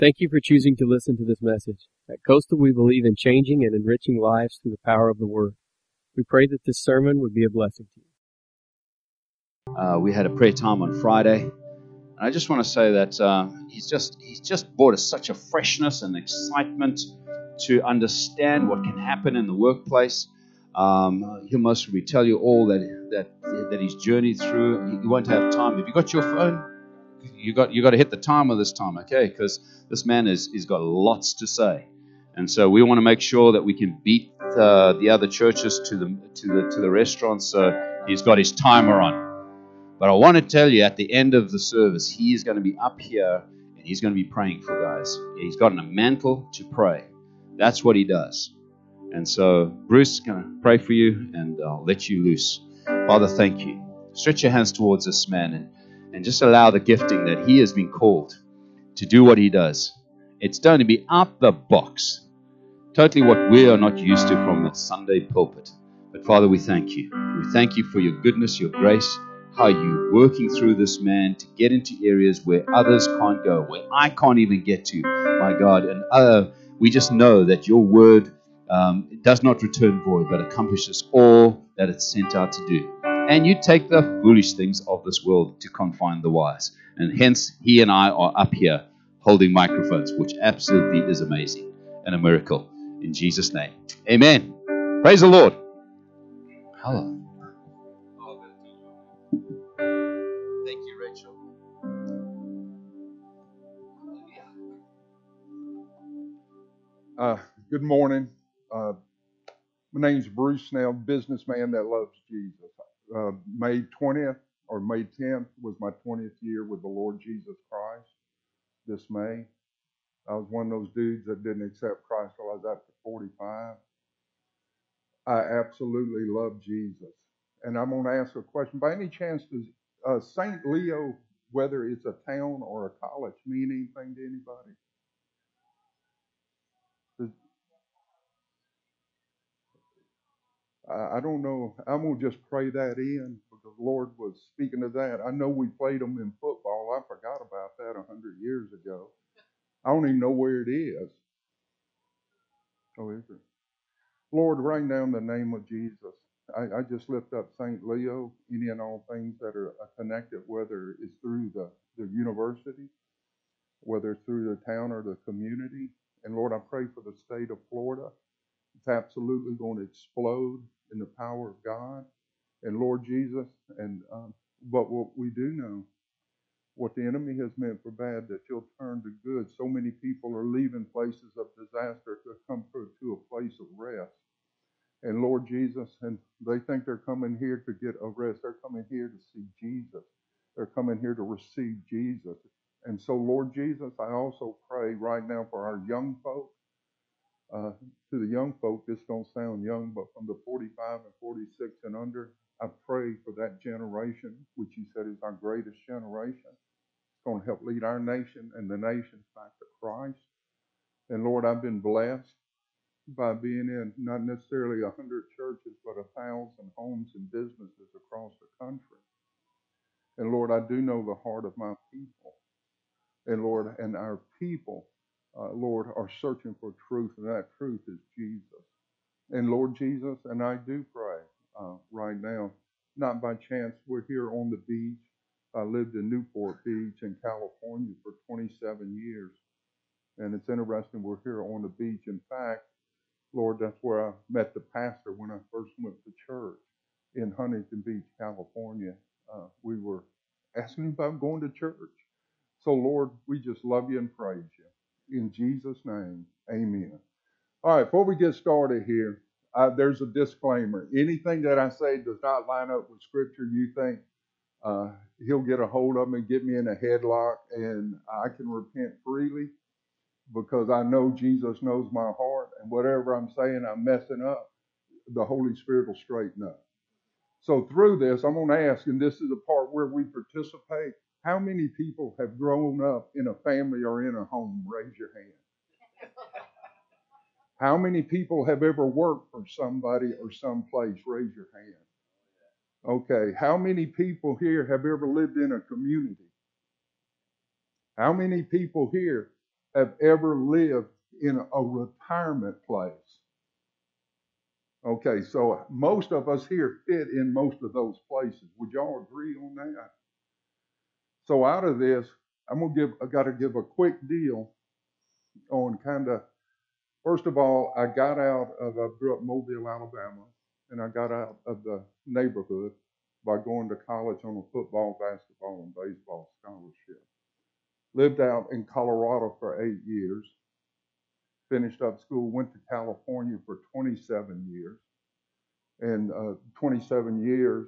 Thank you for choosing to listen to this message. At Coastal, we believe in changing and enriching lives through the power of the Word. We pray that this sermon would be a blessing to you. We had a prayer time on Friday, and I just want to say that he's just brought us such a freshness and excitement to understand what can happen in the workplace. He'll most probably tell you all that he's journeyed through. He won't have time. Have you got your phone? You got to hit the timer this time, okay? Because this man is got lots to say, and so we want to make sure that we can beat the other churches to the restaurants. So he's got his timer on. But I want to tell you, at the end of the service, he is going to be up here and he's going to be praying for guys. He's got a mantle to pray. That's what he does. And so Bruce is going to pray for you, and I'll let you loose. Father, thank you. Stretch your hands towards this man and just allow the gifting that he has been called to do what he does. It's going to be out the box. Totally what we are not used to from the Sunday pulpit. But Father, we thank you. We thank you for your goodness, your grace, how you're working through this man to get into areas where others can't go, where I can't even get to, my God. And we just know that your word does not return void, but accomplishes all that it's sent out to do. And you take the foolish things of this world to confine the wise. And hence, he and I are up here holding microphones, which absolutely is amazing and a miracle. In Jesus' name, amen. Praise the Lord. Hello. Thank you, Rachel. Good morning. My name's Bruce Snell, businessman that loves Jesus. May 20th or May 10th was my 20th year with the Lord Jesus Christ. This May, I was one of those dudes that didn't accept Christ till I was after 45. I absolutely love Jesus. And I'm going to ask a question. By any chance, does St. Leo, whether it's a town or a college, mean anything to anybody? I don't know. I'm going to just pray that in because the Lord was speaking to that. I know we played them in football. I forgot about that 100 years ago. I don't even know where it is. Oh, is it? Lord, right now in the name of Jesus, I just lift up St. Leo, any and all things that are connected, whether it's through the university, whether it's through the town or the community. And Lord, I pray for the state of Florida. It's absolutely going to explode in the power of God. And Lord Jesus, but what we do know, what the enemy has meant for bad, that you'll turn to good. So many people are leaving places of disaster to come to a place of rest. And Lord Jesus, and they think they're coming here to get a rest. They're coming here to see Jesus. They're coming here to receive Jesus. And so, Lord Jesus, I also pray right now for our young folk. To the young folk, this don't sound young, but from the 45 and 46 and under, I pray for that generation, which you said is our greatest generation. It's going to help lead our nation and the nations back to Christ. And Lord, I've been blessed by being in not necessarily 100 churches, but 1,000 homes and businesses across the country. And Lord, I do know the heart of my people. And Lord, and our people, Lord, are searching for truth, and that truth is Jesus. And Lord Jesus, and I do pray right now, not by chance, we're here on the beach. I lived in Newport Beach in California for 27 years. And it's interesting, we're here on the beach. In fact, Lord, that's where I met the pastor when I first went to church in Huntington Beach, California. We were asking him about going to church. So, Lord, we just love you and praise you. In Jesus' name, amen. All right, before we get started here, there's a disclaimer. Anything that I say does not line up with Scripture, you think he'll get a hold of me and get me in a headlock and I can repent freely because I know Jesus knows my heart, and whatever I'm saying I'm messing up, the Holy Spirit will straighten up. So through this, I'm going to ask, and this is the part where we participate, how many people have grown up in a family or in a home? Raise your hand. How many people have ever worked for somebody or someplace? Raise your hand. Okay. How many people here have ever lived in a community? How many people here have ever lived in a retirement place. Okay, so most of us here fit in most of those places. Would y'all agree on that? So out of this, I got to give a quick deal on kind of, first of all, I grew up in Mobile, Alabama, and I got out of the neighborhood by going to college on a football, basketball, and baseball scholarship. Lived out in Colorado for 8 years. Finished up school, went to California for 27 years. And 27 years,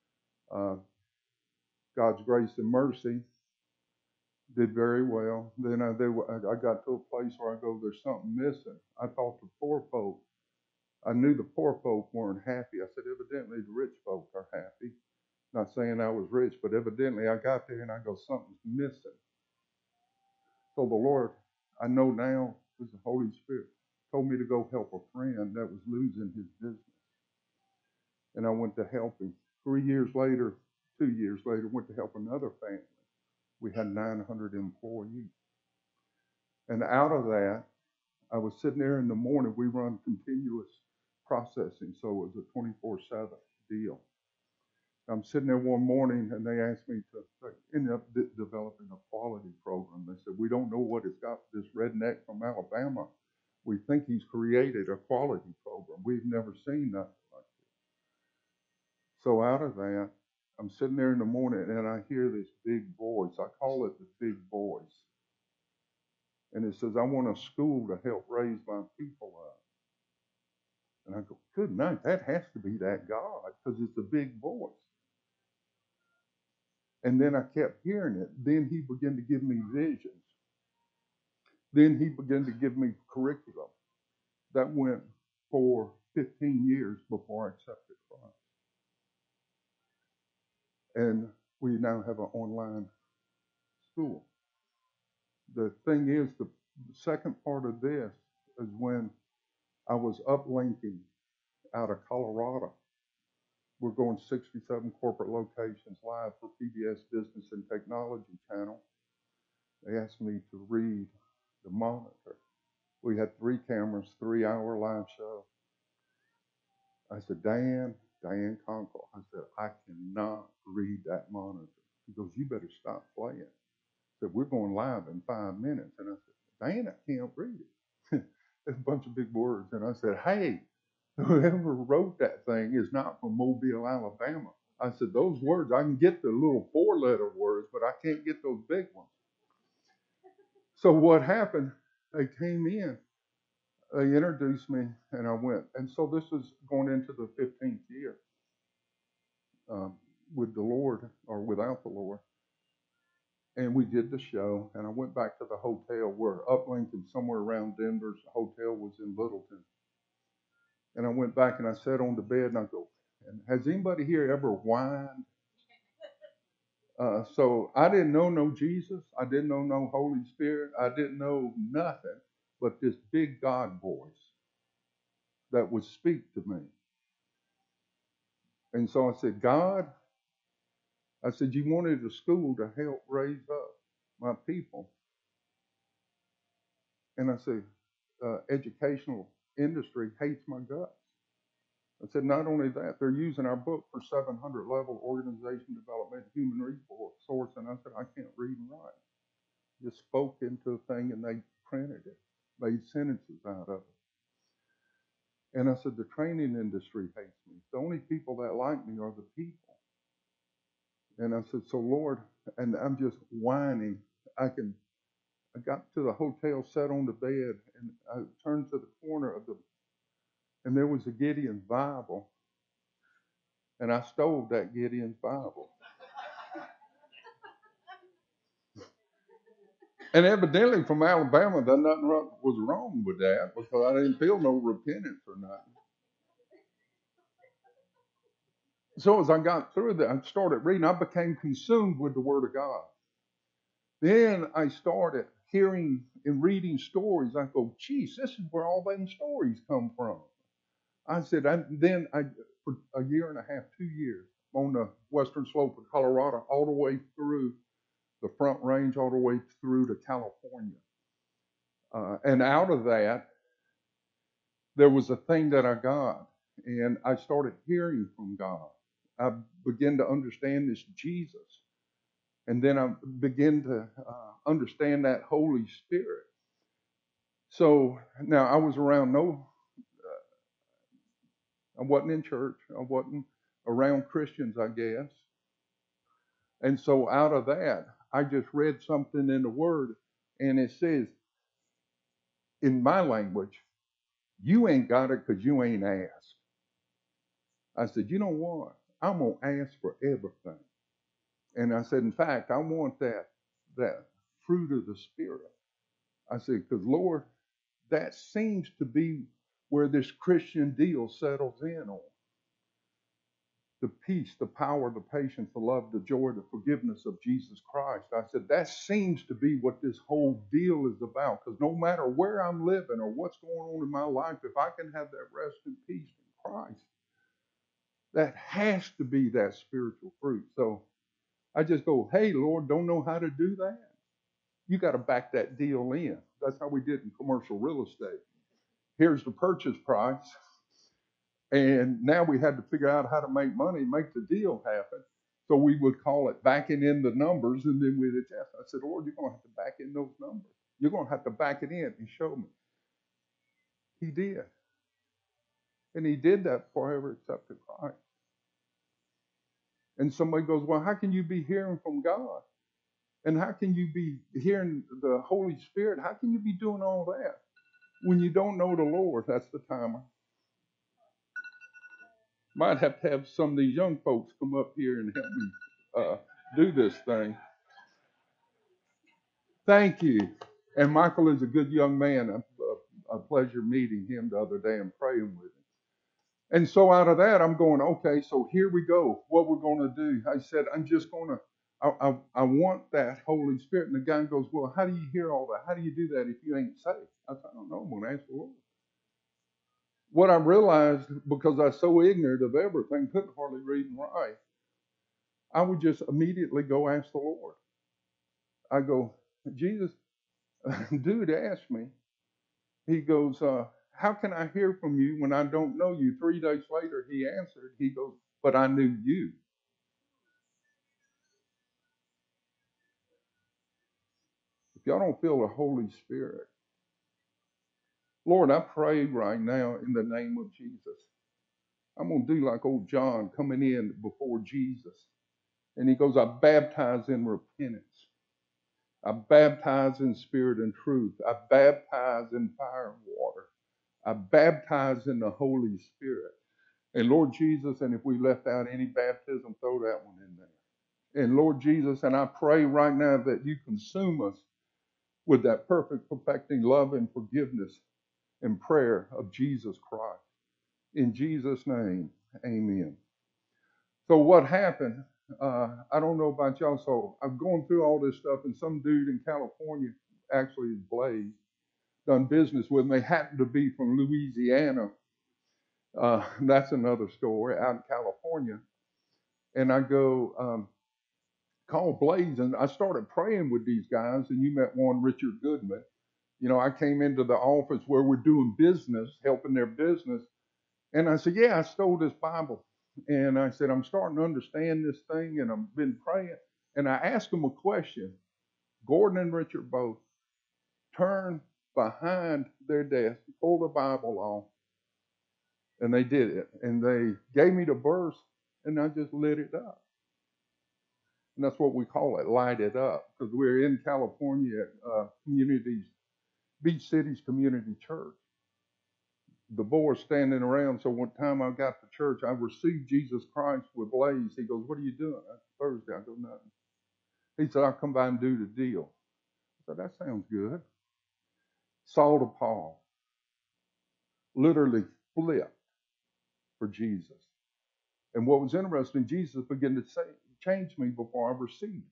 God's grace and mercy, did very well. Then I got to a place where I go, there's something missing. I thought the poor folk, I knew the poor folk weren't happy. I said, evidently the rich folk are happy. Not saying I was rich, but evidently I got there and I go, something's missing. So the Lord, I know now, was the Holy Spirit, told me to go help a friend that was losing his business. And I went to help him. 2 years later, went to help another family. We had 900 employees. And out of that, I was sitting there in the morning. We run continuous processing, so it was a 24/7 deal. I'm sitting there one morning, and they asked me to end up developing a quality program. They said, we don't know what it's got. This redneck from Alabama, we think he's created a quality program. We've never seen nothing like this. So out of that, I'm sitting there in the morning, and I hear this big voice. I call it the big voice. And it says, I want a school to help raise my people up. And I go, good night, that has to be that God, because it's a big voice. And then I kept hearing it. Then he began to give me visions. Then he began to give me curriculum. That went for 15 years before I accepted Christ. And we now have an online school. The thing is, the second part of this is when I was uplinking out of Colorado. We're going 67 corporate locations live for PBS Business and Technology Channel. They asked me to read the monitor. We had 3 cameras, 3-hour live show. I said, Diane Conkle, I said, I cannot read that monitor. He goes, you better stop playing. I said, we're going live in 5 minutes. And I said, Diane, I can't read it. There's a bunch of big words. And I said, hey, whoever wrote that thing is not from Mobile, Alabama. I said, those words, I can get the little 4-letter words, but I can't get those big ones. So what happened, they came in, they introduced me, and I went. And so this is going into the 15th year with the Lord, or without the Lord. And we did the show, and I went back to the hotel. We're uplinking somewhere around Denver. The hotel was in Littleton. And I went back and I sat on the bed and I go, and has anybody here ever whined? So I didn't know no Jesus. I didn't know no Holy Spirit. I didn't know nothing but this big God voice that would speak to me. And so I said, God, I said, you wanted a school to help raise up my people. And I said, educational industry hates my guts. I said, not only that, they're using our book for 700-level organization development, human resource. And I said, I can't read and write. Just spoke into a thing and they printed it, made sentences out of it. And I said, the training industry hates me. The only people that like me are the people. And I said, so Lord, and I'm just whining. I got to the hotel, sat on the bed, and I turned to the corner and there was a Gideon's Bible. And I stole that Gideon's Bible. And evidently from Alabama, there nothing was wrong with that because I didn't feel no repentance or nothing. So as I got through that, I started reading. I became consumed with the Word of God. Then I started hearing and reading stories. I go, geez, this is where all them stories come from. I said, for a year and a half, 2 years, on the western slope of Colorado, all the way through the Front Range, all the way through to California. And out of that, there was a thing that I got, and I started hearing from God. I began to understand this Jesus, and then I began to understand that Holy Spirit. So now I was around I wasn't in church, I wasn't around Christians, I guess. And so out of that, I just read something in the Word, and it says, in my language, you ain't got it because you ain't asked. I said, you know what? I'm going to ask for everything. And I said, in fact, I want that fruit of the Spirit. I said, because Lord, that seems to be where this Christian deal settles in on. The peace, the power, the patience, the love, the joy, the forgiveness of Jesus Christ. I said, that seems to be what this whole deal is about. Because no matter where I'm living or what's going on in my life, if I can have that rest and peace in Christ, that has to be that spiritual fruit. So I just go, hey, Lord, don't know how to do that. You got to back that deal in. That's how we did in commercial real estate. Here's the purchase price. And now we had to figure out how to make money, make the deal happen. So we would call it backing in the numbers, and then we'd adjust. I said, Lord, you're going to have to back in those numbers. You're going to have to back it in. He showed me. He did. And he did that before I ever accepted Christ. And somebody goes, well, how can you be hearing from God? And how can you be hearing the Holy Spirit? How can you be doing all that when you don't know the Lord? That's the timer. Might have to have some of these young folks come up here and help me do this thing. Thank you. And Michael is a good young man. A pleasure meeting him the other day and praying with him. And so out of that, I'm going, okay, so here we go. What we're going to do. I said, I'm just going to, I want that Holy Spirit. And the guy goes, well, how do you hear all that? How do you do that if you ain't saved? I said, I don't know. I'm going to ask the Lord. What I realized, because I was so ignorant of everything, couldn't hardly read and write, I would just immediately go ask the Lord. I go, Jesus, dude asked me. He goes, how can I hear from you when I don't know you? 3 days later, he answered. He goes, but I knew you. If y'all don't feel the Holy Spirit, Lord, I pray right now in the name of Jesus. I'm going to do like old John coming in before Jesus. And he goes, I baptize in repentance. I baptize in spirit and truth. I baptize in fire and water. I baptize in the Holy Spirit. And Lord Jesus, and if we left out any baptism, throw that one in there. And Lord Jesus, and I pray right now that you consume us with that perfect, perfecting love and forgiveness and prayer of Jesus Christ. In Jesus' name, amen. So what happened, I don't know about y'all, so I'm going through all this stuff, and some dude in California, actually Blaze, done business with me, happened to be from Louisiana. That's another story, out in California. And I go, call Blaze, and I started praying with these guys, and you met one, Richard Goodman. You know, I came into the office where we're doing business, helping their business, and I said, yeah, I stole this Bible. And I said, I'm starting to understand this thing, and I've been praying. And I asked them a question. Gordon and Richard both turned behind their desk, pulled the Bible off, and they did it. And they gave me the verse, and I just lit it up. And that's what we call it, light it up, because we're in California at Beach Cities Community Church. The boys standing around, so one time I got to church, I received Jesus Christ with Blaze. He goes, what are you doing? Thursday. I go, nothing. He said, I'll come by and do the deal. I said, that sounds good. Saul to Paul, literally flipped for Jesus. And what was interesting, Jesus began to change me before I received him.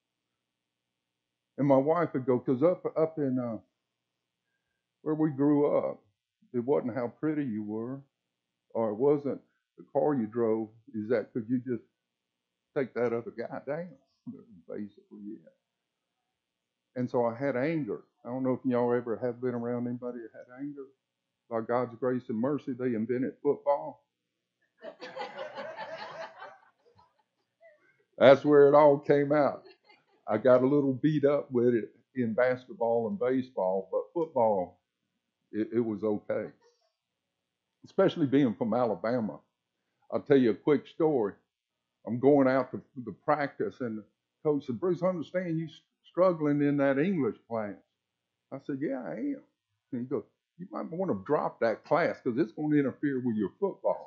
And my wife would go, because up in where we grew up, it wasn't how pretty you were, or it wasn't the car you drove. Is that could you just take that other guy down? Basically, yeah. And so I had anger. I don't know if y'all ever have been around anybody that had anger. By God's grace and mercy, they invented football. That's where it all came out. I got a little beat up with it in basketball and baseball, but football, it was okay. Especially being from Alabama. I'll tell you a quick story. I'm going out to the practice, and the coach said, Bruce, I understand you struggling in that English class. I said, yeah, I am. And he goes, you might want to drop that class because it's going to interfere with your football.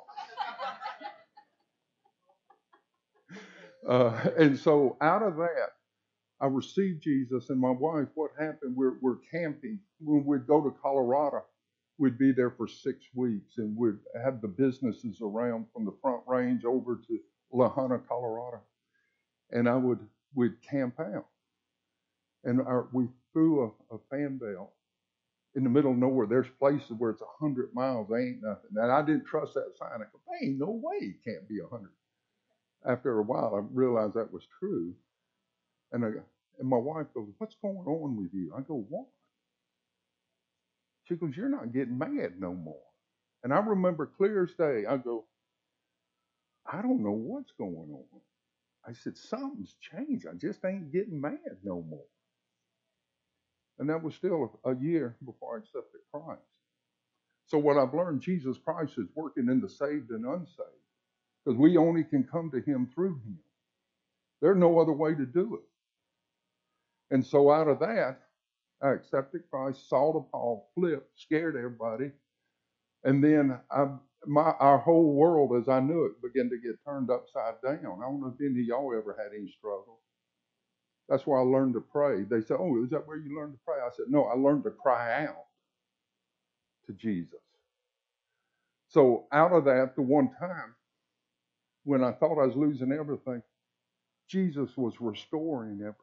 And so out of that, I received Jesus, and my wife, what happened, we're camping. When we'd go to Colorado, we'd be there for 6 weeks, and we'd have the businesses around from the Front Range over to La Junta, Colorado. And we'd camp out. And we threw a fan belt in the middle of nowhere. There's places where it's 100 miles, there ain't nothing. And I didn't trust that sign. I go, there ain't no way it can't be 100. After a while, I realized that was true. And my wife goes, what's going on with you? I go, what? She goes, you're not getting mad no more. And I remember clear as day, I go, I don't know what's going on. I said, something's changed. I just ain't getting mad no more. And that was still a year before I accepted Christ. So what I've learned, Jesus Christ is working in the saved and unsaved. Because we only can come to him through him. There's no other way to do it. And so out of that, I accepted Christ, saw the Paul, flipped, scared everybody. And then our whole world, as I knew it, began to get turned upside down. I don't know if any of y'all ever had any struggle. That's where I learned to pray. They said, oh, is that where you learned to pray? I said, no, I learned to cry out to Jesus. So out of that, the one time when I thought I was losing everything, Jesus was restoring everything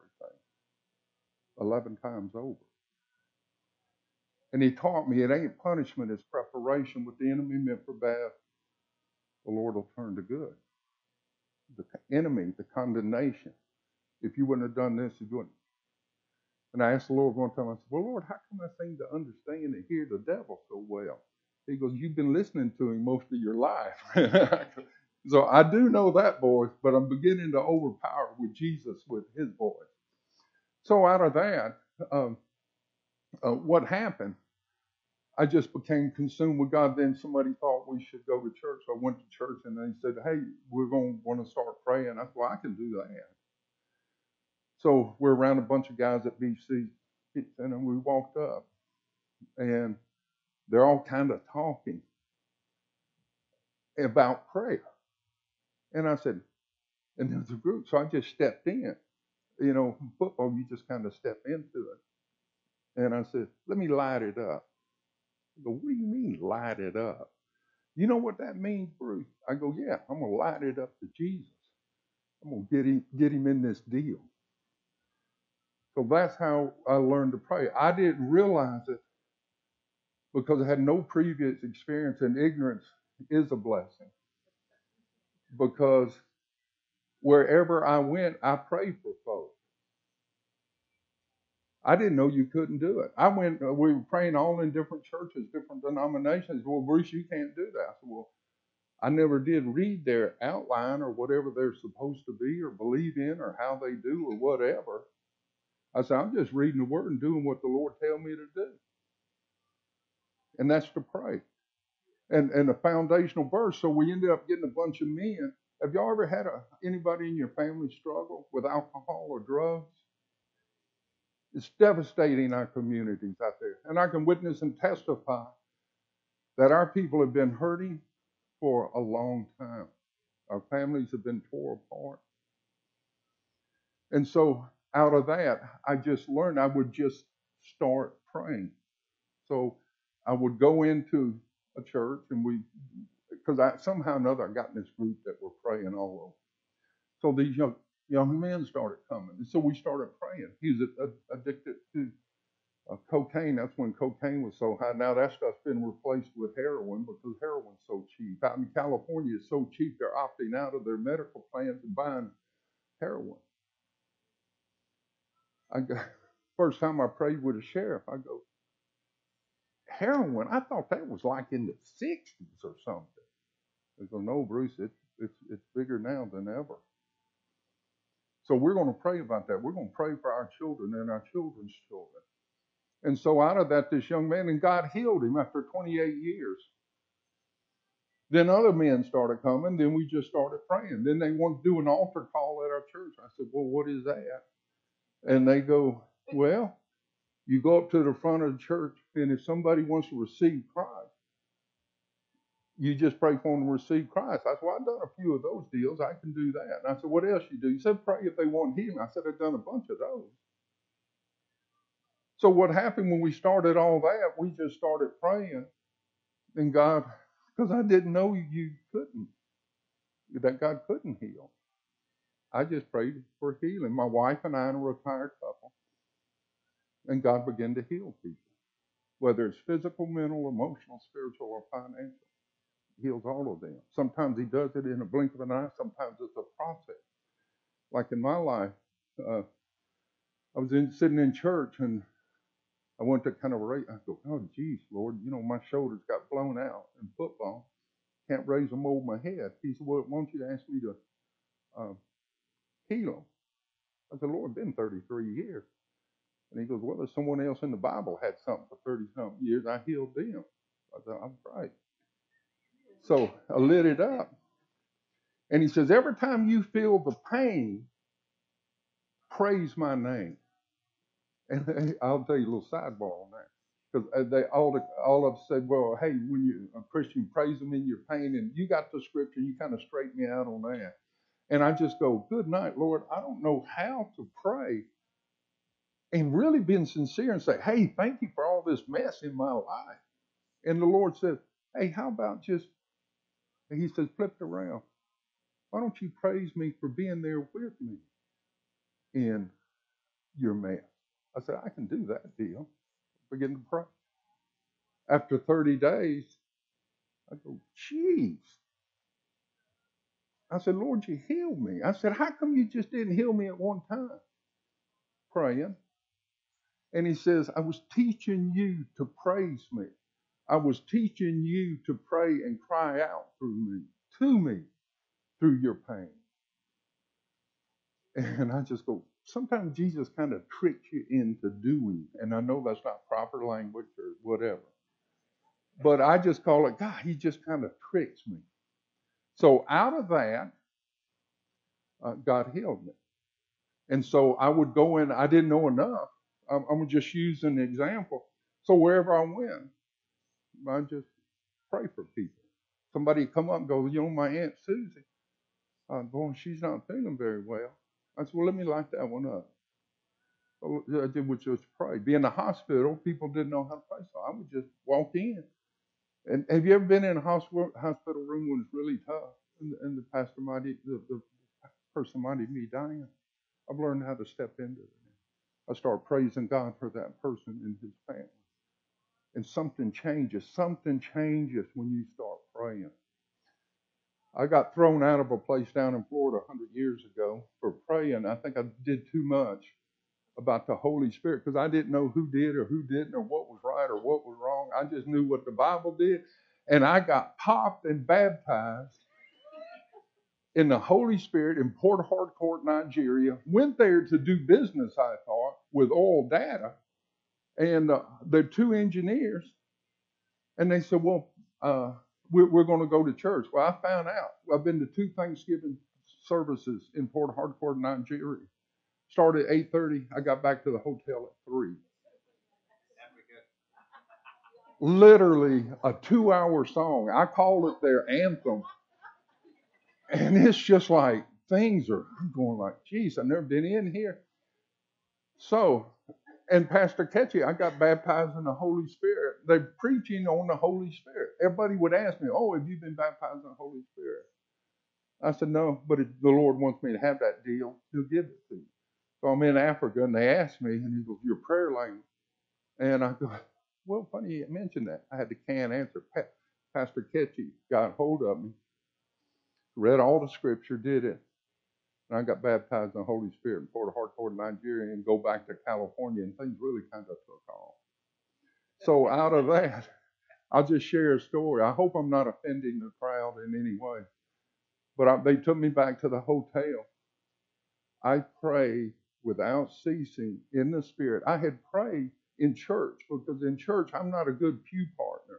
11 times over. And he taught me it ain't punishment, it's preparation. What the enemy meant for bad, the Lord will turn to good. The enemy, the condemnation. If you wouldn't have done this, you wouldn't. And I asked the Lord one time, I said, well, Lord, how come I seem to understand and hear the devil so well? He goes, you've been listening to him most of your life. So I do know that voice, but I'm beginning to overpower with Jesus with his voice. So out of that, what happened? I just became consumed with God. Then somebody thought we should go to church. So I went to church, and they said, hey, we're going to want to start praying. I said, well, I can do that. So we're around a bunch of guys at BC, and we walked up, and they're all kind of talking about prayer. And I said, and there's a group, so I just stepped in. You know, football, you just kind of step into it. And I said, let me light it up. I go, what do you mean light it up? You know what that means, Bruce? I go, yeah, I'm going to light it up to Jesus. I'm going to get him in this deal. So that's how I learned to pray. I didn't realize it because I had no previous experience, and ignorance is a blessing. Because wherever I went, I prayed for folks. I didn't know you couldn't do it. We were praying all in different churches, different denominations. Well, Bruce, you can't do that. I said, well, I never did read their outline or whatever they're supposed to be or believe in or how they do or whatever. I said, I'm just reading the word and doing what the Lord tells me to do. And that's to pray. And a foundational verse. So we ended up getting a bunch of men. Have y'all ever had anybody in your family struggle with alcohol or drugs? It's devastating our communities out there. And I can witness and testify that our people have been hurting for a long time. Our families have been torn apart. And so out of that, I just learned I would just start praying. So I would go into a church, and because somehow or another I got in this group that were praying all over. So these young men started coming. And so we started praying. He was addicted to cocaine. That's when cocaine was so high. Now that stuff's been replaced with heroin because heroin's so cheap. Out in California, it's so cheap they're opting out of their medical plans and buying heroin. First time I prayed with a sheriff, I go, heroin? I thought that was like in the 60s or something. They go, no, Bruce, it's bigger now than ever. So we're going to pray about that. We're going to pray for our children and our children's children. And so out of that, this young man, and God healed him after 28 years. Then other men started coming. Then we just started praying. Then they wanted to do an altar call at our church. I said, well, what is that? And they go, well, you go up to the front of the church, and if somebody wants to receive Christ, you just pray for them to receive Christ. I said, well, I've done a few of those deals. I can do that. And I said, what else you do? He said, pray if they want healing. I said, I've done a bunch of those. So what happened when we started all that, we just started praying. And God, because I didn't know you couldn't, that God couldn't heal. I just prayed for healing. My wife and I are a retired couple. And God began to heal people. Whether it's physical, mental, emotional, spiritual, or financial. He heals all of them. Sometimes he does it in a blink of an eye. Sometimes it's a process. Like in my life, I was sitting in church and I went to kind of raise. I go, oh, geez, Lord, my shoulders got blown out in football. Can't raise them over my head. He said, well, why don't you ask me to heal them? I said, Lord, it's been 33 years. And he goes, well, there's someone else in the Bible had something for 30-something years. I healed them. I said, I'm right. So I lit it up. And he says, every time you feel the pain, praise my name. And I'll tell you a little sidebar on that. Because they all of us said, well, hey, when a Christian, praise them in your pain. And you got the scripture, you kind of straighten me out on that. And I just go, good night, Lord. I don't know how to pray. And really being sincere and say, hey, thank you for all this mess in my life. And the Lord says, hey, how about just, he says, flip it around. Why don't you praise me for being there with me in your mess? I said, I can do that deal. Begin to pray. After 30 days, I go, geez. I said, Lord, you healed me. I said, how come you just didn't heal me at one time? Praying. And he says, I was teaching you to praise me. I was teaching you to pray and cry out through me, to me, through your pain. And I just go, sometimes Jesus kind of tricks you into doing. And I know that's not proper language or whatever. But I just call it, God, he just kind of tricks me. So out of that, God healed me. And so I would go in, I didn't know enough. I'm just using an example. So wherever I went, I just pray for people. Somebody come up and go, my Aunt Susie, boy, she's not feeling very well. I said, well, let me light that one up. I did was just pray. Be in the hospital, people didn't know how to pray, so I would just walk in. And have you ever been in a hospital room when it's really tough, and the person might be dying? I've learned how to step into it. I start praising God for that person and his family. And something changes. Something changes when you start praying. I got thrown out of a place down in Florida 100 years ago for praying. I think I did too much about the Holy Spirit because I didn't know who did or who didn't or what was right or what was wrong. I just knew what the Bible did. And I got popped and baptized in the Holy Spirit in Port Harcourt, Nigeria. Went there to do business, I thought, with oil data. And they're two engineers. And they said, well, we're going to go to church. Well, I found out. I've been to 2 Thanksgiving services in Port Harcourt, Nigeria. Started at 8:30. I got back to the hotel at 3. Literally a 2-hour song. I call it their anthem. And it's just like I'm going like, geez, I've never been in here. So, and Pastor Ketchy, I got baptized in the Holy Spirit. They're preaching on the Holy Spirit. Everybody would ask me, oh, have you been baptized in the Holy Spirit? I said, no, but if the Lord wants me to have that deal, he'll give it to me. So I'm in Africa, and they asked me, and he goes, your prayer language. And I go, well, funny you mentioned that. I had the canned answer. Pastor Ketchy got hold of me, read all the scripture, did it. And I got baptized in the Holy Spirit in Port Harcourt, Nigeria, and go back to California, and things really kind of took off. So out of that, I'll just share a story. I hope I'm not offending the crowd in any way. But they took me back to the hotel. I prayed without ceasing in the Spirit. I had prayed in church because in church I'm not a good pew partner.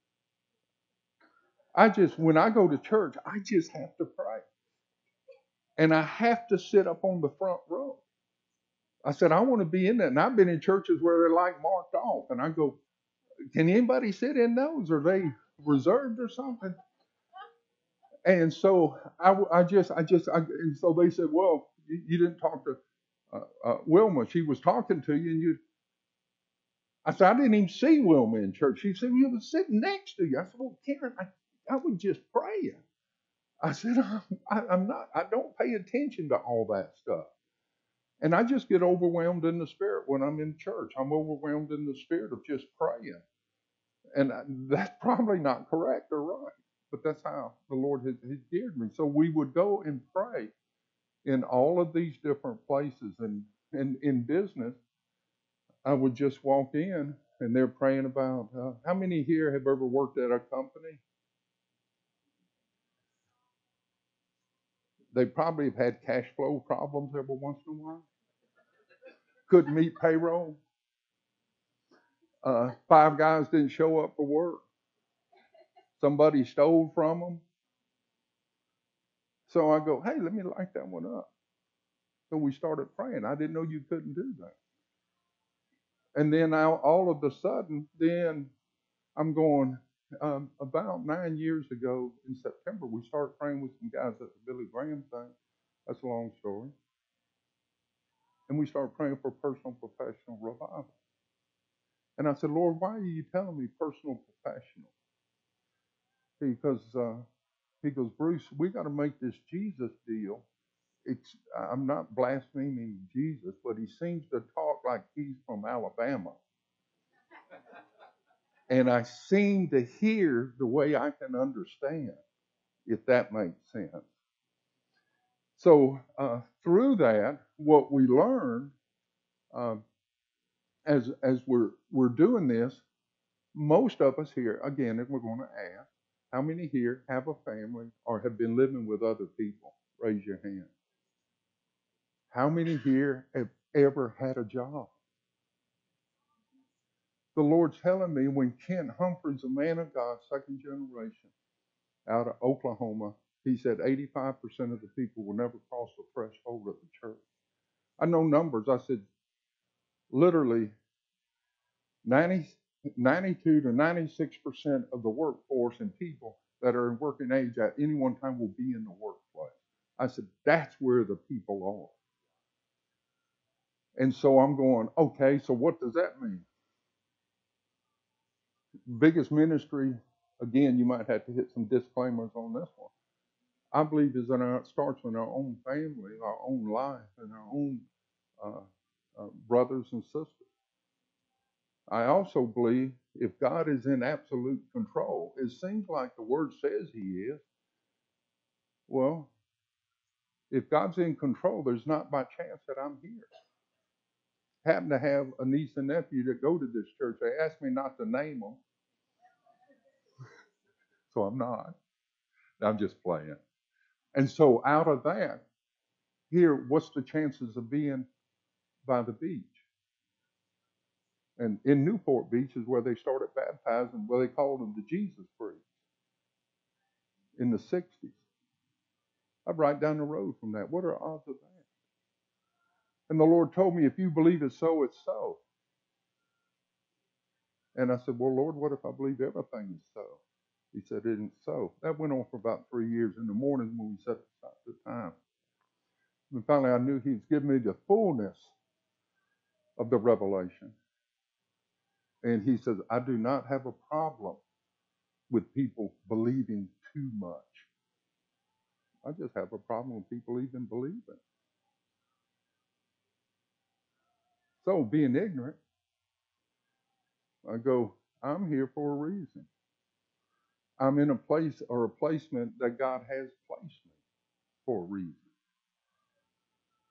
When I go to church, I just have to pray. And I have to sit up on the front row. I said, I want to be in that. And I've been in churches where they're like marked off. And I go, can anybody sit in those? Are they reserved or something? And so and so they said, well, you didn't talk to Wilma. She was talking to you, and you. I said, I didn't even see Wilma in church. She said, you was sitting next to you. I said, well, Karen, I was just praying. I said, I'm not. I don't pay attention to all that stuff. And I just get overwhelmed in the Spirit when I'm in church. I'm overwhelmed in the Spirit of just praying. And that's probably not correct or right, but that's how the Lord has geared me. So we would go and pray in all of these different places. And in business, I would just walk in and they're praying about, how many here have ever worked at a company? They probably have had cash flow problems every once in a while. Couldn't meet payroll. 5 guys didn't show up for work. Somebody stole from them. So I go, hey, let me light that one up. So we started praying. I didn't know you couldn't do that. And then all of a sudden, then I'm going, about 9 years ago in September, we started praying with some guys at the Billy Graham thing. That's a long story. And we started praying for personal professional revival. And I said, Lord, why are you telling me personal professional? Because he goes, Bruce, we got to make this Jesus deal. I'm not blaspheming Jesus, but he seems to talk like he's from Alabama. And I seem to hear the way I can understand, if that makes sense. So through that, what we learned as we're doing this, most of us here, again, if we're going to ask, how many here have a family or have been living with other people? Raise your hand. How many here have ever had a job? The Lord's telling me when Kent Humphreys, a man of God, second generation, out of Oklahoma, he said 85% of the people will never cross the threshold of the church. I know numbers. I said literally 92 to 96% of the workforce and people that are in working age at any one time will be in the workplace. I said, that's where the people are. And so I'm going, okay, so what does that mean? Biggest ministry, again, you might have to hit some disclaimers on this one. I believe is that it starts in our own family, our own life, and our own brothers and sisters. I also believe if God is in absolute control, it seems like the Word says He is. Well, if God's in control, there's not by chance that I'm here. Happen to have a niece and nephew that go to this church. They asked me not to name them, so I'm not. I'm just playing. And so out of that, here, what's the chances of being by the beach? And in Newport Beach is where they started baptizing, where they called them the Jesus Freaks in the 60s. I'm right down the road from that. What are odds of that? And the Lord told me, if you believe it's so, it's so. And I said, well, Lord, what if I believe everything is so? He said, it isn't so. That went on for about 3 years. In the morning when we set the time. And finally I knew He was giving me the fullness of the revelation. And He says, I do not have a problem with people believing too much. I just have a problem with people even believing. So being ignorant, I go, I'm here for a reason. I'm in a place or a placement that God has placed me for a reason.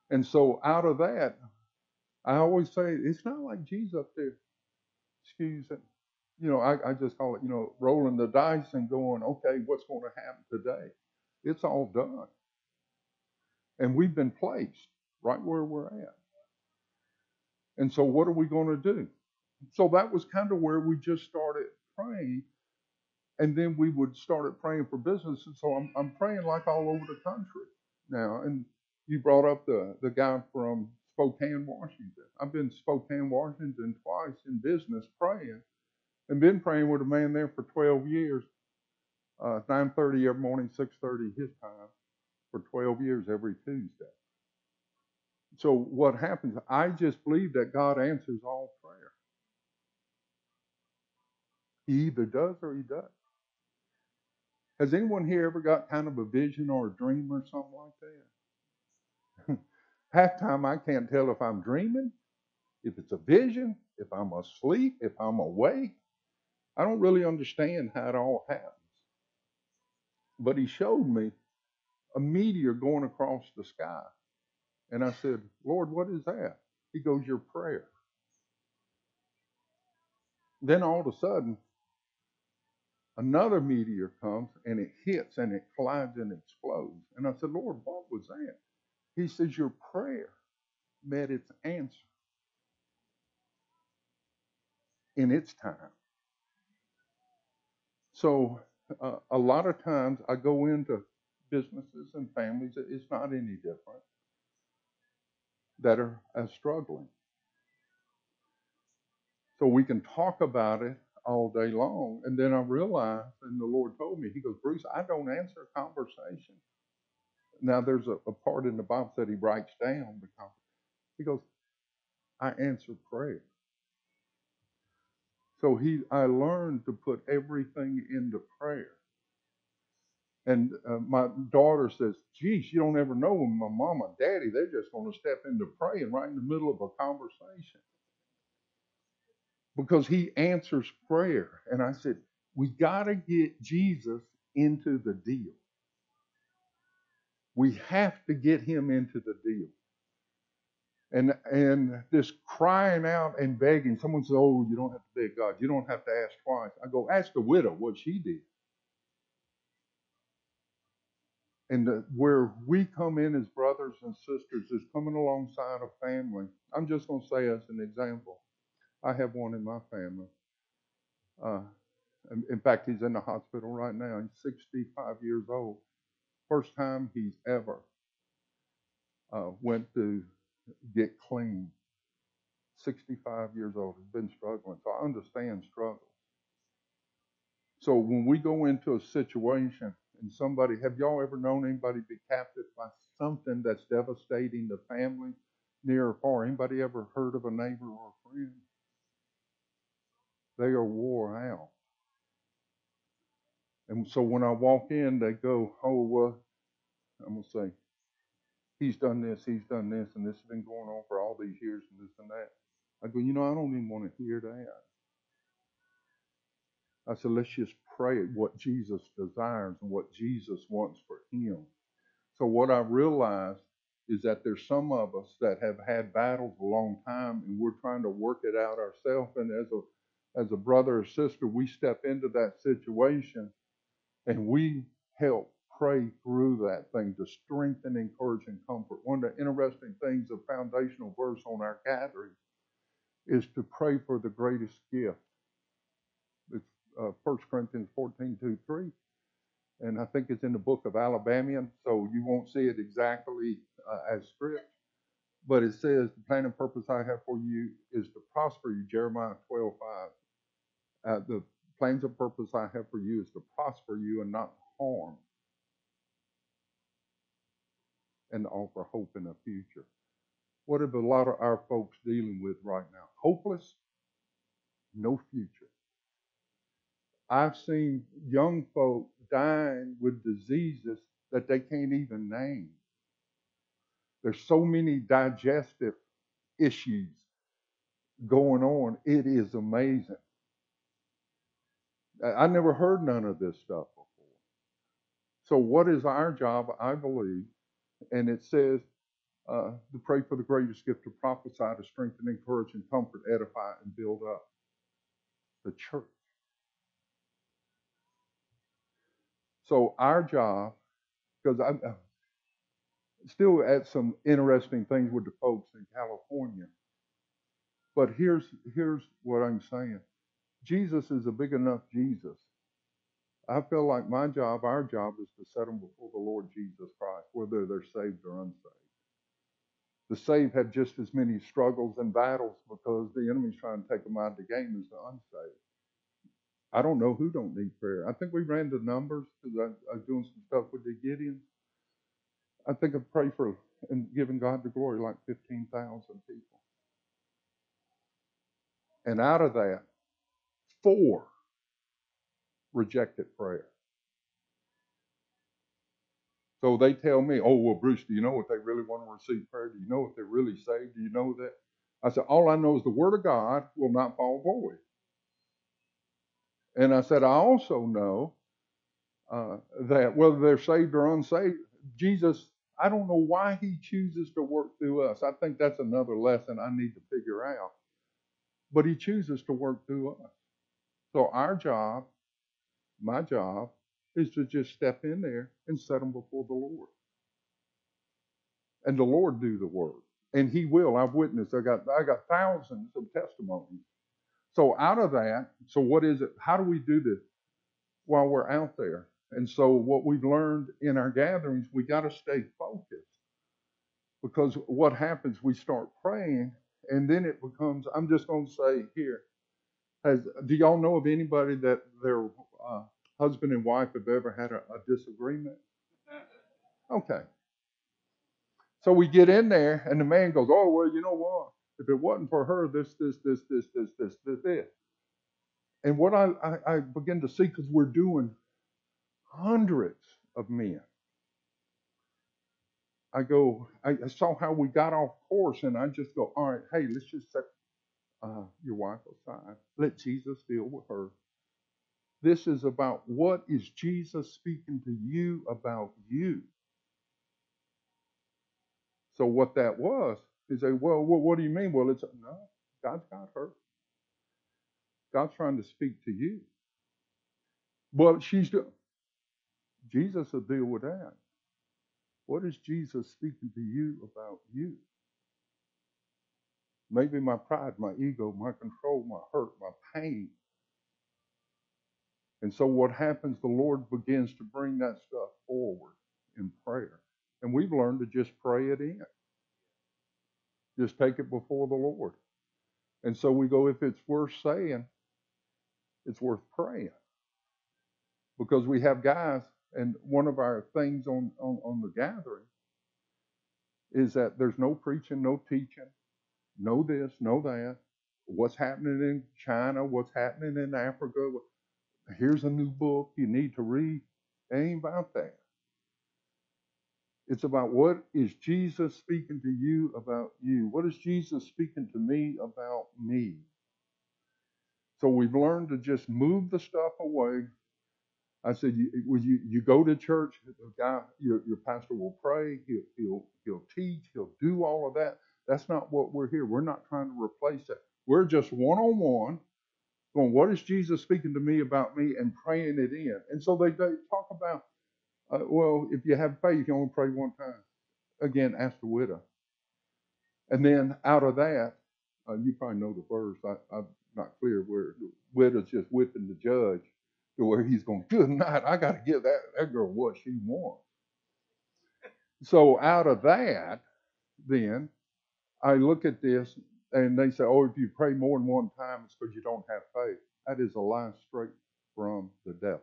And so out of that, I always say it's not like Jesus up there, excuse it. I just call it, rolling the dice and going, okay, what's going to happen today? It's all done. And we've been placed right where we're at. And so what are we going to do? So that was kind of where we just started praying. And then we would start praying for business. And so I'm praying like all over the country now. And you brought up the guy from Spokane, Washington. I've been to Spokane, Washington twice in business praying, and been praying with a man there for 12 years, 9:30 every morning, 6:30 his time, for 12 years every Tuesday. So what happens, I just believe that God answers all prayer. He either does or he doesn't. Has anyone here ever got kind of a vision or a dream or something like that? Half time I can't tell if I'm dreaming, if it's a vision, if I'm asleep, if I'm awake. I don't really understand how it all happens. But he showed me a meteor going across the sky. And I said, Lord, what is that? He goes, your prayer. Then all of a sudden, another meteor comes and it hits and it collides and explodes. And I said, Lord, what was that? He says, your prayer met its answer in its time. So a lot of times I go into businesses and families, it's not any different, that are struggling. So we can talk about it all day long. And then I realized, and the Lord told me, he goes, Bruce, I don't answer conversation. Now there's a part in the Bible that he writes down because he goes, I answer prayer. So I learned to put everything into prayer. And my daughter says, geez, you don't ever know when my mom and daddy, they're just going to step into praying right in the middle of a conversation. Because he answers prayer. And I said, we got to get Jesus into the deal. We have to get him into the deal. And this crying out and begging, someone says, oh, you don't have to beg God. You don't have to ask twice. I go, ask the widow what she did. And where we come in as brothers and sisters is coming alongside a family. I'm just going to say as an example. I have one in my family. In fact, he's in the hospital right now. He's 65 years old. First time he's ever went to get clean. 65 years old. He's been struggling. So I understand struggle. So when we go into a situation and somebody, have y'all ever known anybody be captive by something that's devastating the family, near or far? Anybody ever heard of a neighbor or a friend? They are wore out. And so when I walk in, they go, oh, well, I'm going to say, he's done this, and this has been going on for all these years and this and that. I go, I don't even want to hear that. I said, let's just pray what Jesus desires and what Jesus wants for him. So what I realized is that there's some of us that have had battles a long time and we're trying to work it out ourselves. And as a brother or sister, we step into that situation and we help pray through that thing to strengthen, encourage, and comfort. One of the interesting things, a foundational verse on our gathering, is to pray for the greatest gift. It's 1 Corinthians 14:2-3. And I think it's in the book of Alabamian, so you won't see it exactly as script. But it says, the plan and purpose I have for you is to prosper you, Jeremiah 12:5. The plans and purpose I have for you is to prosper you and not harm, and to offer hope in the future. What are a lot of our folks dealing with right now? Hopeless, no future. I've seen young folk dying with diseases that they can't even name. There's so many digestive issues going on. It is amazing. I never heard none of this stuff before. So what is our job, I believe, and it says To pray for the greatest gift to prophesy, to strengthen, encourage, and comfort, edify, and build up the church. So our job, because I'm still at some interesting things with the folks in California, but here's what I'm saying. Jesus is a big enough Jesus. I feel like my job, our job, is to set them before the Lord Jesus Christ, whether they're saved or unsaved. The saved have just as many struggles and battles because the enemy's trying to take them out of the game as the unsaved. I don't know who don't need prayer. I think we ran the numbers because I was doing some stuff with the Gideons. I think I pray for and giving God the glory like 15,000 people. And out of that, 4 rejected prayer. So they tell me, oh, well, Bruce, do you know what they really want to receive prayer? Do you know if they're really saved? Do you know that? I said, all I know is the Word of God will not fall void. And I said, I also know that whether they're saved or unsaved, Jesus, I don't know why he chooses to work through us. I think that's another lesson I need to figure out. But he chooses to work through us. So our job, my job, is to just step in there and set them before the Lord. And the Lord do the work. And he will. I've witnessed. I got thousands of testimonies. So out of that, so what is it? How do we do this while we're out there? And so what we've learned in our gatherings, we got to stay focused. Because what happens, we start praying, and then it becomes, I'm just going to say here, do y'all know of anybody that their husband and wife have ever had a disagreement? Okay. So we get in there, and the man goes, oh, well, you know what? If it wasn't for her, this. And what I begin to see, because we're doing hundreds of men, I saw how we got off course, and I just go, all right, hey, let's just set your wife aside. Let Jesus deal with her. This is about what is Jesus speaking to you about you. So what that was is well, what do you mean? Well, no, God's got her. God's trying to speak to you. Well, Jesus will deal with that. What is Jesus speaking to you about you? Maybe my pride, my ego, my control, my hurt, my pain. And so what happens, the Lord begins to bring that stuff forward in prayer. And we've learned to just pray it in. Just take it before the Lord. And so we go, if it's worth saying, it's worth praying. Because we have guys, and one of our things on the gathering is that there's no preaching, no teaching, no this, no that. What's happening in China, what's happening in Africa. Here's a new book you need to read. It ain't about that. It's about what is Jesus speaking to you about you? What is Jesus speaking to me about me? So we've learned to just move the stuff away. I said, you go to church, the guy, your pastor will pray, he'll teach, he'll do all of that. That's not what we're here. We're not trying to replace that. We're just one-on-one going, what is Jesus speaking to me about me, and praying it in. And so they talk about, well, if you have faith, you only pray one time. Again, ask the widow. And then out of that, you probably know the verse. I'm not clear where the widow's just whipping the judge to where he's going, good night, I got to give that girl what she wants. So out of that, then, I look at this, and they say, oh, if you pray more than one time, it's because you don't have faith. That is a lie straight from the devil.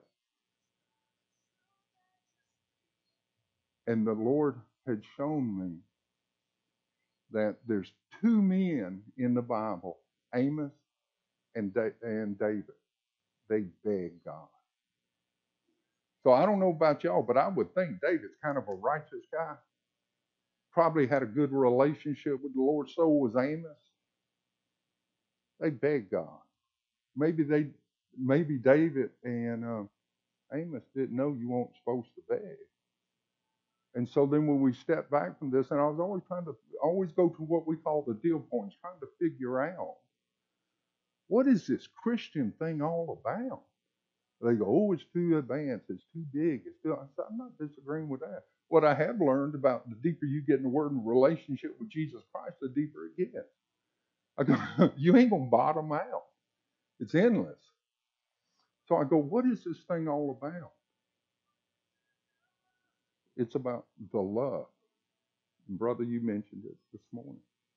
And the Lord had shown me that there's 2 men in the Bible, Amos and David. They begged God. So I don't know about y'all, but I would think David's kind of a righteous guy. Probably had a good relationship with the Lord. So was Amos. They begged God. Maybe David and Amos didn't know you weren't supposed to beg. And so then when we step back from this, and I was always trying to go to what we call the deal points, trying to figure out, what is this Christian thing all about? They go, oh, it's too advanced, it's too big, it's too. I said, I'm not disagreeing with that. What I have learned about the deeper you get in the Word and relationship with Jesus Christ, the deeper it gets. I go, you ain't gonna bottom out. It's endless. So I go, what is this thing all about? It's about the love. And brother, you mentioned it this morning.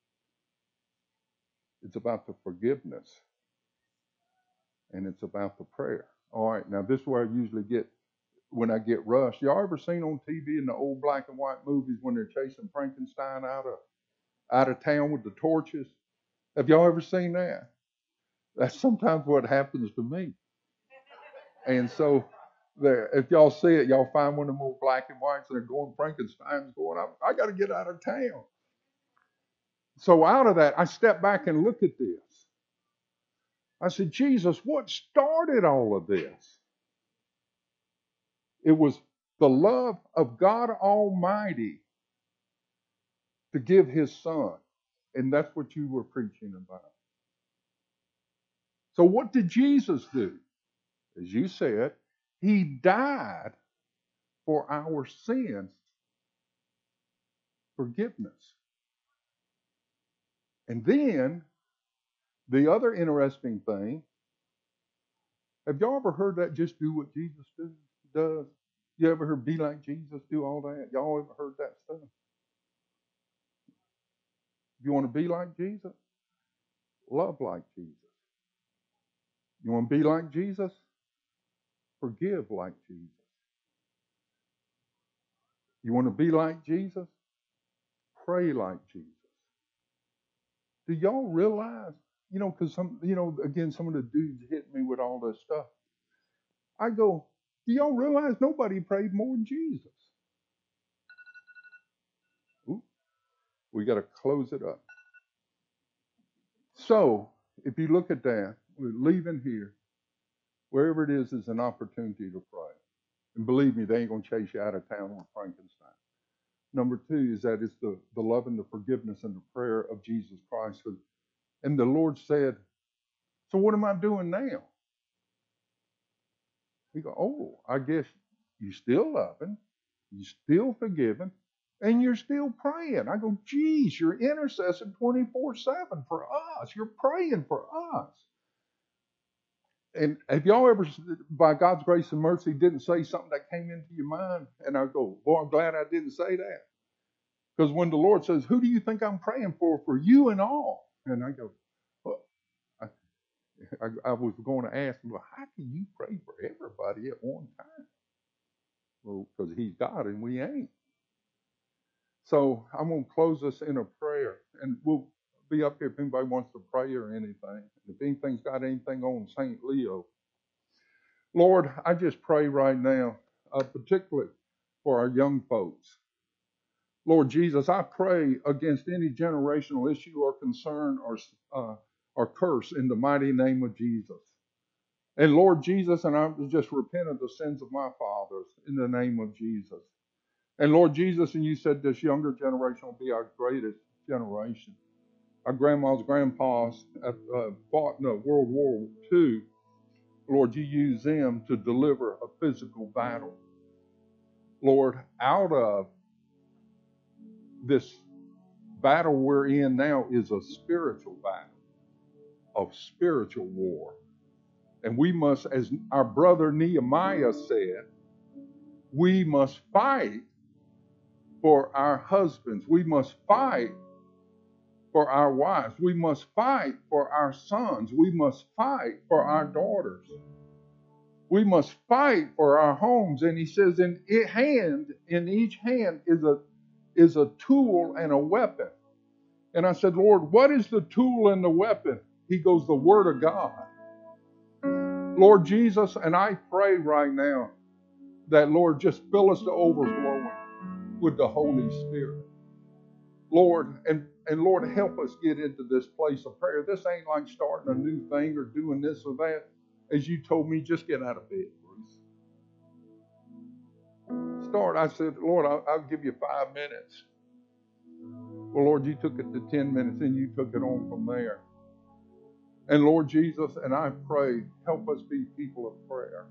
It's about the forgiveness. And it's about the prayer. All right, now this is where I usually get when I get rushed. Y'all ever seen on TV in the old black and white movies when they're chasing Frankenstein out of town with the torches? Have y'all ever seen that? That's sometimes what happens to me. And so if y'all see it, y'all find one of them old black and whites and they're going, Frankenstein's going, I got to get out of town. So out of that, I step back and look at this. I said, Jesus, what started all of this? It was the love of God Almighty to give His Son. And that's what you were preaching about. So what did Jesus do? As you said, He died for our sins, forgiveness. And then, the other interesting thing, have y'all ever heard that just do what Jesus does? You ever heard be like Jesus, do all that? Y'all ever heard that stuff? You want to be like Jesus? Love like Jesus. You want to be like Jesus? Forgive like Jesus. You want to be like Jesus? Pray like Jesus. Do y'all realize, because again, some of the dudes hit me with all this stuff. I go, do y'all realize nobody prayed more than Jesus? Ooh, we got to close it up. So, if you look at that, we're leaving here. Wherever it is an opportunity to pray. And believe me, they ain't going to chase you out of town on Frankenstein. Number two is that it's the love and the forgiveness and the prayer of Jesus Christ. And the Lord said, so what am I doing now? We go, oh, I guess you still loving, you still forgiving, and you're still praying. I go, geez, you're intercessing 24/7 for us. You're praying for us. And have y'all ever, by God's grace and mercy, didn't say something that came into your mind? And I go, boy, I'm glad I didn't say that. Because when the Lord says, who do you think I'm praying for you and all? And I go, well, I was going to ask him, well, how can you pray for everybody at one time? Well, because He's God and we ain't. So I'm going to close us in a prayer. And we'll be up here if anybody wants to pray or anything. If anything's got anything on St. Leo. Lord, I just pray right now, particularly for our young folks. Lord Jesus, I pray against any generational issue or concern or curse in the mighty name of Jesus. And Lord Jesus, and I just repent of the sins of my fathers in the name of Jesus. And Lord Jesus, and you said this younger generation will be our greatest generation. Our grandmas, grandpas fought in World War II. Lord, you use them to deliver a physical battle. Lord, out of this battle we're in now is a spiritual battle, of spiritual war. And we must, as our brother Nehemiah said, we must fight for our husbands. We must fight for our wives. We must fight for our sons. We must fight for our daughters. We must fight for our homes. And he says, in each hand is a tool and a weapon. And I said, Lord, what is the tool and the weapon? He goes, the Word of God. Lord Jesus, and I pray right now that, Lord, just fill us to overflowing with the Holy Spirit. Lord, and Lord, help us get into this place of prayer. This ain't like starting a new thing or doing this or that. As you told me, just get out of bed, Bruce. start, I said, Lord, I'll give you 5 minutes. Well, Lord, you took it to 10 minutes, and you took it on from there. And Lord Jesus, and I pray, help us be people of prayer.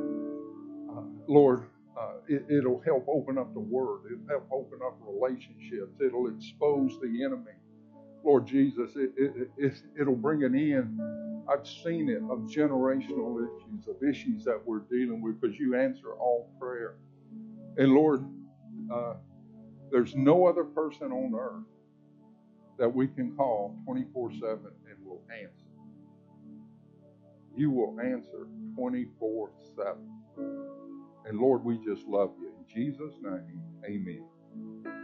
Lord, it'll help open up the Word. It'll help open up relationships. It'll expose the enemy. Lord Jesus, it'll bring an end. I've seen it, of generational issues, of issues that we're dealing with, because you answer all prayer. And Lord, there's no other person on earth that we can call 24/7 and will answer. You will answer 24/7. And Lord, we just love you. In Jesus' name, amen.